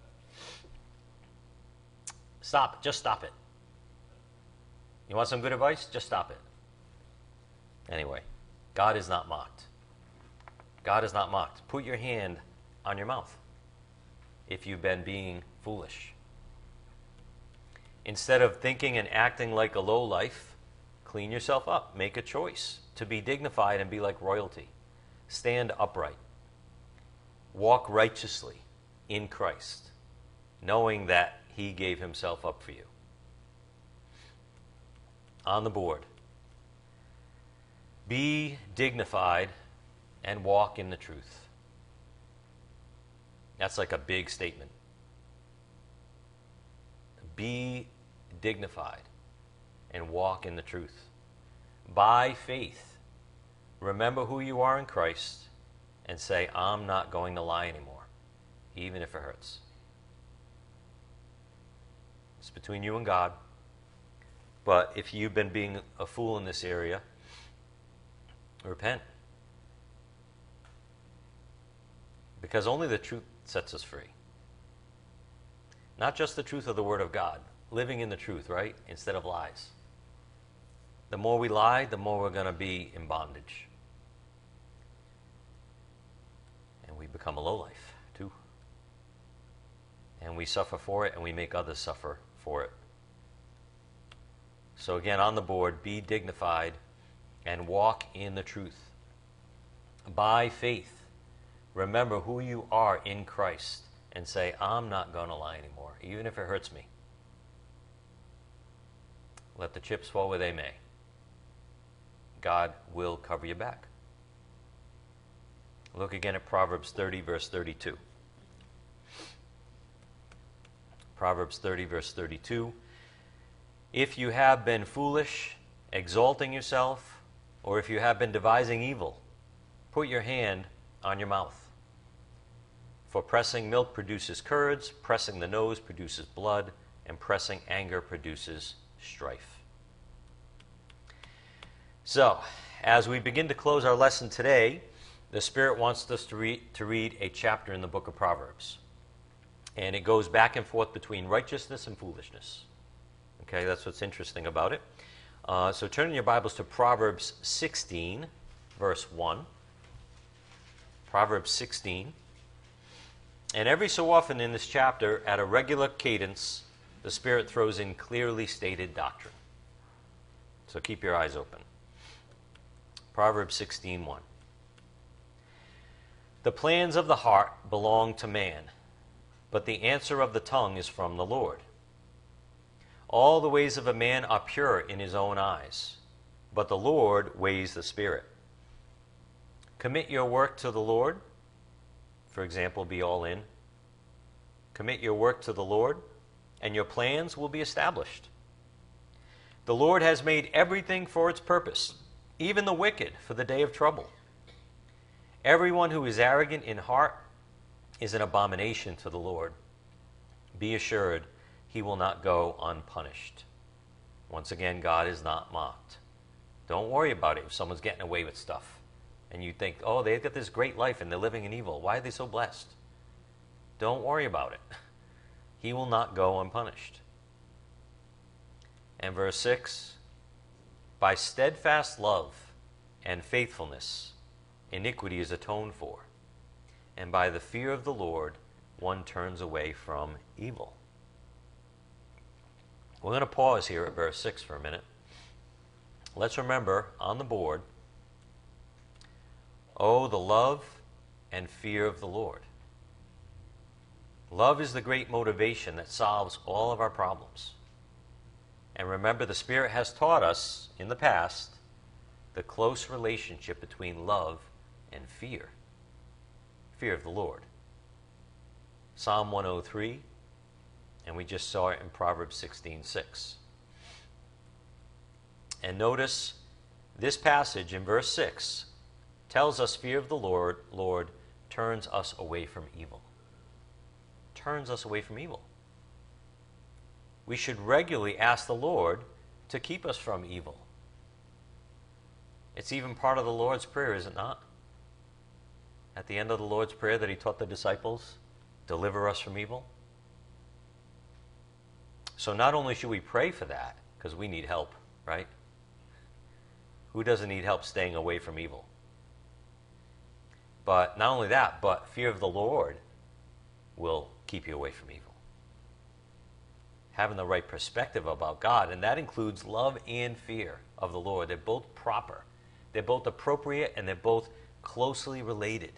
Stop. Just stop it. You want some good advice? Just stop it. Anyway, God is not mocked. God is not mocked. Put your hand on your mouth if you've been being foolish. Instead of thinking and acting like a lowlife, clean yourself up. Make a choice to be dignified and be like royalty. Stand upright. Walk righteously in Christ, knowing that He gave Himself up for you. On the board. Be dignified and walk in the truth. That's like a big statement. Be dignified and walk in the truth. By faith, remember who you are in Christ and say, I'm not going to lie anymore, even if it hurts. It's between you and God. But if you've been being a fool in this area, repent. Because only the truth sets us free. Not just the truth of the Word of God, living in the truth, right? Instead of lies. The more we lie, the more we're going to be in bondage. And we become a lowlife, too. And we suffer for it, and we make others suffer for it. So again, on the board, be dignified and walk in the truth. by faith, remember who you are in Christ and say, I'm not going to lie anymore, even if it hurts me. Let the chips fall where they may. God will cover your back. Look again at Proverbs thirty, verse thirty-two. Proverbs thirty, verse thirty-two. If you have been foolish, exalting yourself, or if you have been devising evil, put your hand on your mouth. For pressing milk produces curds, pressing the nose produces blood, and pressing anger produces strife. So, as we begin to close our lesson today, the Spirit wants us to read, to read a chapter in the book of Proverbs. And it goes back and forth between righteousness and foolishness. Okay, that's what's interesting about it. Uh, so turn in your Bibles to Proverbs sixteen, verse one. Proverbs sixteen. And every so often in this chapter, at a regular cadence, the Spirit throws in clearly stated doctrine. So keep your eyes open. Proverbs sixteen, one. The plans of the heart belong to man, but the answer of the tongue is from the Lord. All the ways of a man are pure in his own eyes, but the Lord weighs the spirit. Commit your work to the Lord. For example, be all in. Commit your work to the Lord, and your plans will be established. The Lord has made everything for its purpose, even the wicked for the day of trouble. Everyone who is arrogant in heart is an abomination to the Lord. Be assured, he will not go unpunished. Once again, God is not mocked. Don't worry about it if someone's getting away with stuff and you think, oh, they've got this great life and they're living in evil. Why are they so blessed? Don't worry about it. He will not go unpunished. And verse six, by steadfast love and faithfulness, iniquity is atoned for, and by the fear of the Lord, one turns away from evil. We're going to pause here at verse six for a minute. Let's remember on the board, oh, the love and fear of the Lord. Love is the great motivation that solves all of our problems. And remember, the Spirit has taught us in the past the close relationship between love and fear. Fear of the Lord. Psalm one oh three, and we just saw it in Proverbs sixteen, six. And notice this passage in verse six tells us fear of the Lord, Lord turns us away from evil. Turns us away from evil. We should regularly ask the Lord to keep us from evil. It's even part of the Lord's Prayer, is it not? At the end of the Lord's Prayer that he taught the disciples, deliver us from evil. So not only should we pray for that, because we need help, right? Who doesn't need help staying away from evil? But not only that, but fear of the Lord will keep you away from evil. Having the right perspective about God, and that includes love and fear of the Lord. They're both proper. They're both appropriate, and they're both closely related.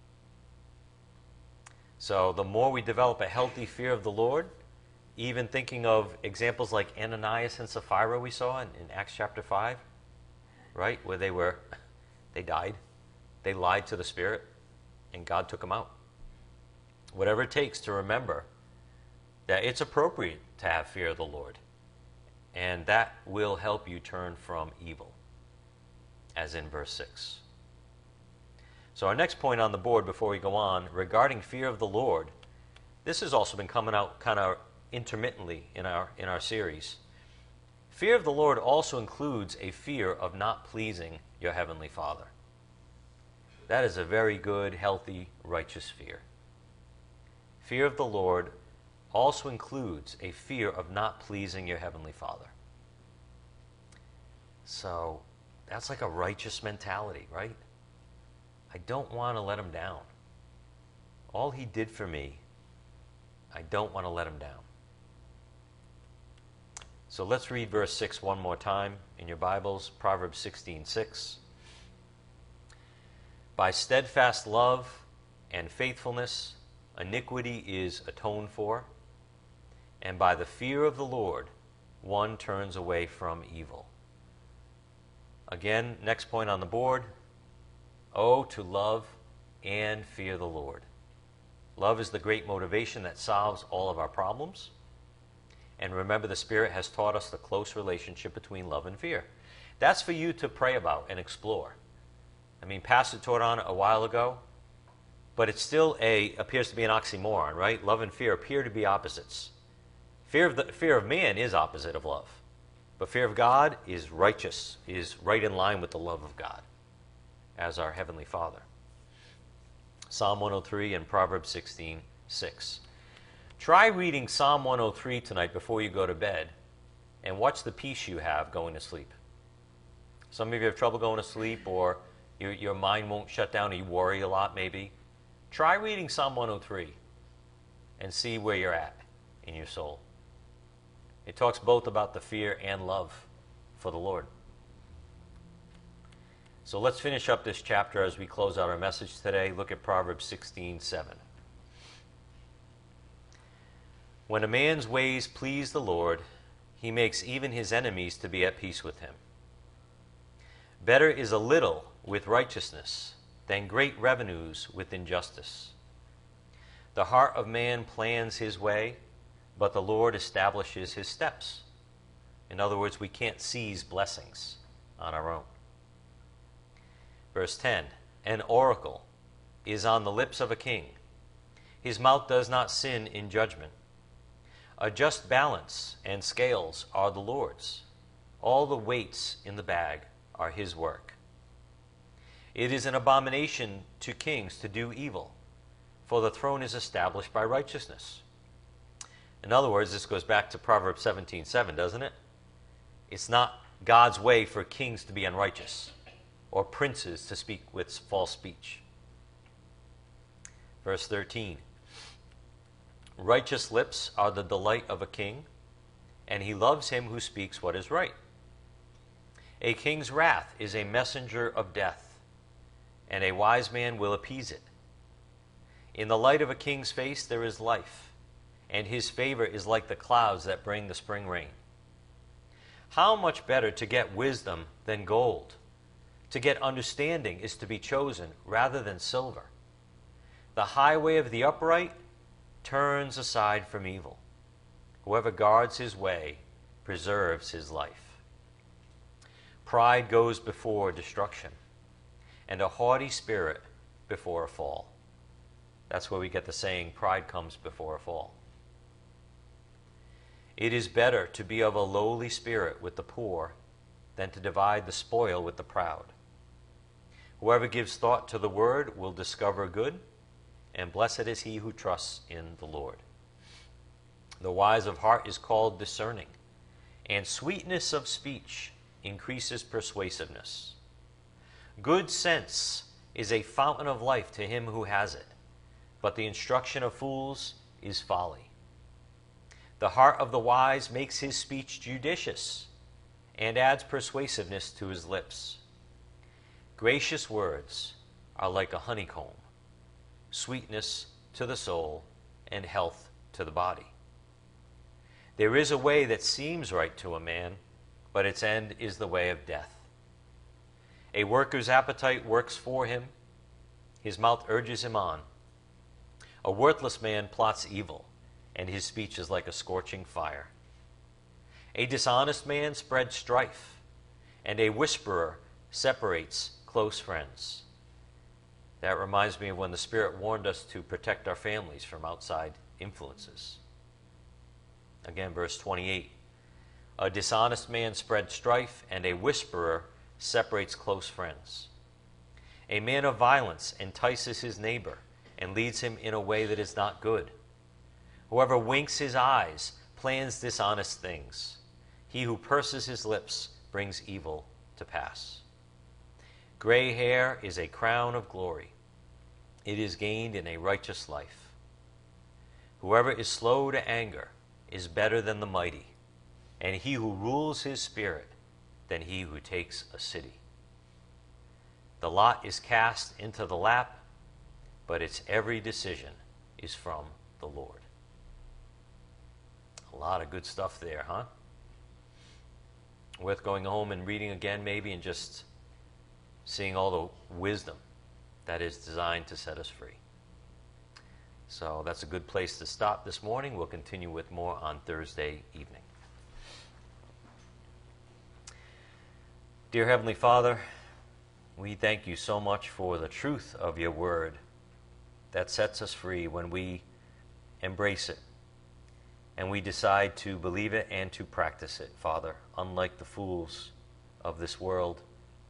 So the more we develop a healthy fear of the Lord, even thinking of examples like Ananias and Sapphira we saw in, in Acts chapter five, right, where they were, they died. They lied to the Spirit, and God took them out. Whatever it takes to remember that it's appropriate to have fear of the Lord, and that will help you turn from evil, as in verse six. So our next point on the board before we go on, regarding fear of the Lord, this has also been coming out kind of intermittently in our in our series. Fear of the Lord also includes a fear of not pleasing your Heavenly Father. That is a very good, healthy, righteous fear. Fear of the Lord also includes a fear of not pleasing your Heavenly Father. So that's like a righteous mentality, right? I don't want to let him down. All he did for me, I don't want to let him down. So let's read verse six one more time in your Bibles, Proverbs sixteen, six. By steadfast love and faithfulness, iniquity is atoned for, and by the fear of the Lord, one turns away from evil. Again, next point on the board. Oh, to love and fear the Lord. Love is the great motivation that solves all of our problems. And remember, the Spirit has taught us the close relationship between love and fear. That's for you to pray about and explore. I mean, Pastor taught on it a while ago, but it still a, appears to be an oxymoron, right? Love and fear appear to be opposites. Fear of, the, fear of man is opposite of love. But fear of God is righteous, is right in line with the love of God as our Heavenly Father. Psalm one oh three and Proverbs sixteen six. Try reading Psalm one oh three tonight before you go to bed and watch the peace you have going to sleep. Some of you have trouble going to sleep, or your, your mind won't shut down, or you worry a lot maybe. Try reading Psalm one oh three and see where you're at in your soul. It talks both about the fear and love for the Lord. So let's finish up this chapter as we close out our message today. Look at Proverbs sixteen seven. When a man's ways please the Lord, he makes even his enemies to be at peace with him. Better is a little with righteousness than great revenues with injustice. The heart of man plans his way, but the Lord establishes his steps. In other words, we can't seize blessings on our own. Verse ten, an oracle is on the lips of a king. His mouth does not sin in judgment. A just balance and scales are the Lord's. All the weights in the bag are his work. It is an abomination to kings to do evil, for the throne is established by righteousness. In other words, this goes back to Proverbs seventeen seven, doesn't it? It's not God's way for kings to be unrighteous or princes to speak with false speech. Verse thirteen. Righteous lips are the delight of a king, and he loves him who speaks what is right. A king's wrath is a messenger of death, and a wise man will appease it. In the light of a king's face there is life, and his favor is like the clouds that bring the spring rain. How much better to get wisdom than gold? To get understanding is to be chosen rather than silver. The highway of the upright turns aside from evil. Whoever guards his way preserves his life. Pride goes before destruction, and a haughty spirit before a fall. That's where we get the saying, pride comes before a fall. It is better to be of a lowly spirit with the poor than to divide the spoil with the proud. Whoever gives thought to the word will discover good, and blessed is he who trusts in the Lord. The wise of heart is called discerning, and sweetness of speech increases persuasiveness. Good sense is a fountain of life to him who has it, but the instruction of fools is folly. The heart of the wise makes his speech judicious, and adds persuasiveness to his lips. Gracious words are like a honeycomb, sweetness to the soul, and health to the body. There is a way that seems right to a man, but its end is the way of death. A worker's appetite works for him, his mouth urges him on. A worthless man plots evil, and his speech is like a scorching fire. A dishonest man spreads strife, and a whisperer separates close friends. That reminds me of when the Spirit warned us to protect our families from outside influences. Again, verse twenty-eight. A dishonest man spreads strife, and a whisperer separates close friends. A man of violence entices his neighbor and leads him in a way that is not good. Whoever winks his eyes plans dishonest things. He who purses his lips brings evil to pass. Gray hair is a crown of glory. It is gained in a righteous life. Whoever is slow to anger is better than the mighty, and he who rules his spirit than he who takes a city. The lot is cast into the lap, but its every decision is from the Lord. A lot of good stuff there, huh? Worth going home and reading again maybe, and just seeing all the wisdom that is designed to set us free. So that's a good place to stop this morning. We'll continue with more on Thursday evening. Dear Heavenly Father, we thank you so much for the truth of your word that sets us free when we embrace it and we decide to believe it and to practice it, Father, unlike the fools of this world.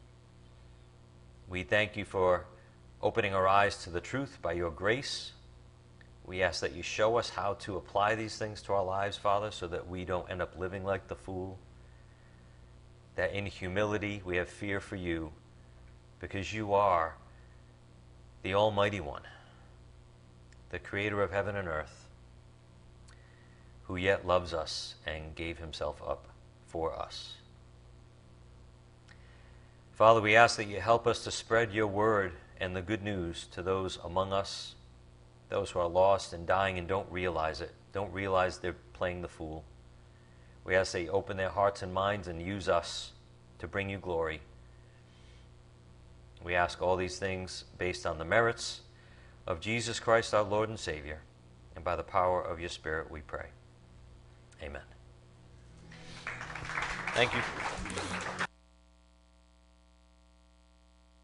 We thank you for opening our eyes to the truth by your grace. We ask that you show us how to apply these things to our lives, Father, so that we don't end up living like the fool, that in humility we have fear for you, because you are the Almighty One, the Creator of heaven and earth, who yet loves us and gave himself up for us. Father, we ask that you help us to spread your word and the good news to those among us, those who are lost and dying and don't realize it, don't realize they're playing the fool. We ask that you open their hearts and minds and use us to bring you glory. We ask all these things based on the merits of Jesus Christ, our Lord and Savior, and by the power of your Spirit we pray. Amen. Thank you.